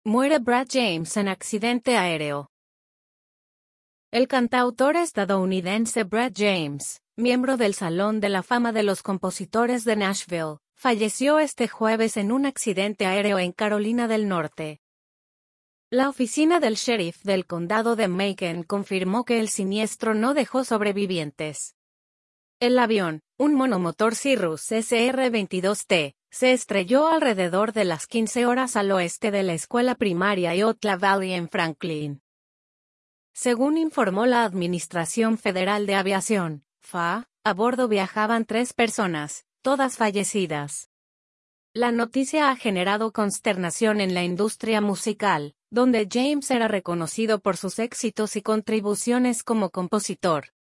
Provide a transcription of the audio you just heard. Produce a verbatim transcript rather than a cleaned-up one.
Muere Brad James en accidente aéreo. El cantautor estadounidense Brad James, miembro del Salón de la Fama de los Compositores de Nashville, falleció este jueves en un accidente aéreo en Carolina del Norte. La oficina del sheriff del condado de Macon confirmó que el siniestro no dejó sobrevivientes. El avión, un monomotor Cirrus S R veintidós T, se estrelló alrededor de las quince horas al oeste de la escuela primaria Eotla Valley en Franklin. Según informó la Administración Federal de Aviación, F A A, a bordo viajaban tres personas, todas fallecidas. La noticia ha generado consternación en la industria musical, donde James era reconocido por sus éxitos y contribuciones como compositor.